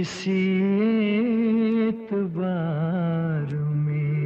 किसी एतबार में।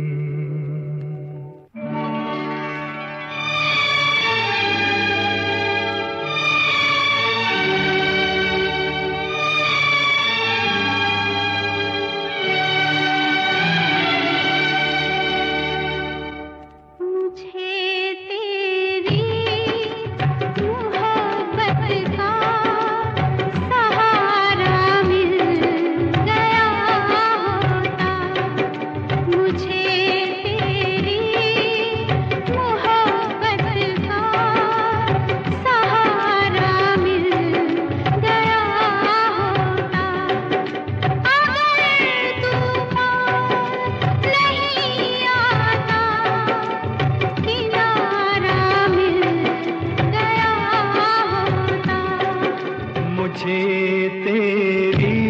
मुझे तेरी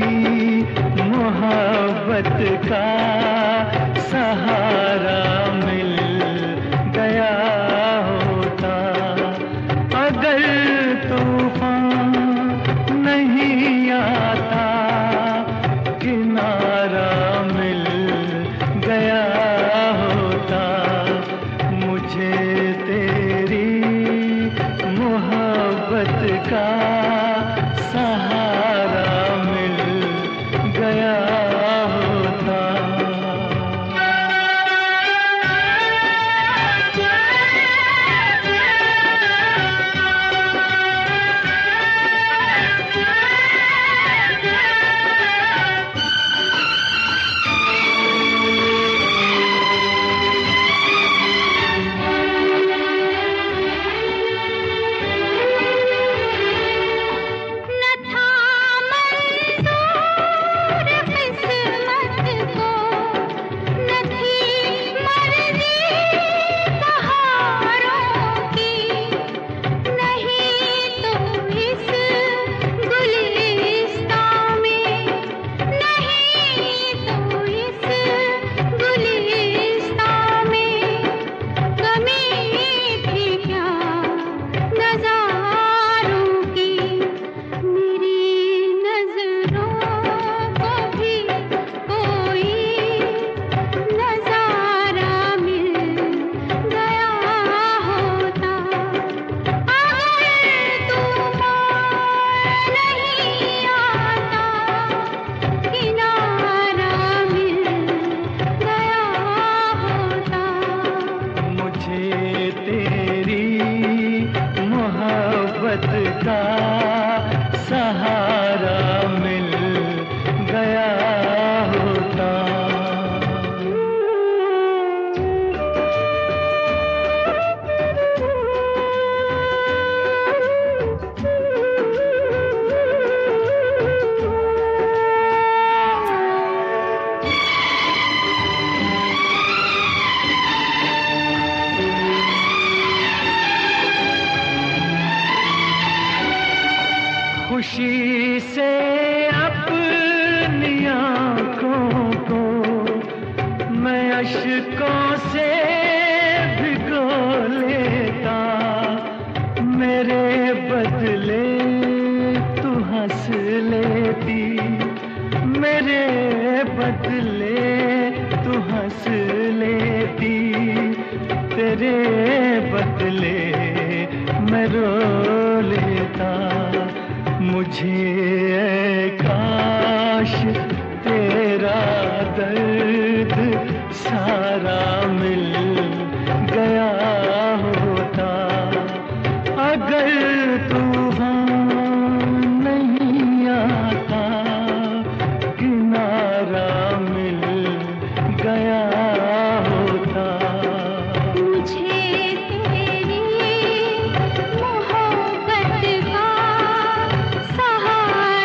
मोहब्बत का सहारा मिल गया होता, अगर तूफान नहीं आता किनारा मिल गया होता। मुझे तेरी मोहब्बत का सहारा मिल गया होता। का सहारा मिल गया होता। खुशी से अपनी आँखों को मैं अश्कों से भिगो लेता, मेरे बदले तू हंस लेती, मेरे बदले तू हंस लेती, तेरे बदले मैं रो लेता। मुझे काश तेरा दर्द सारा मिल गया होता, अगर तूफान नहीं आता किनारा मिल गया होता। मुझे तेरी मोहब्बत का सहारा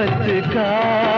मोहब्बत का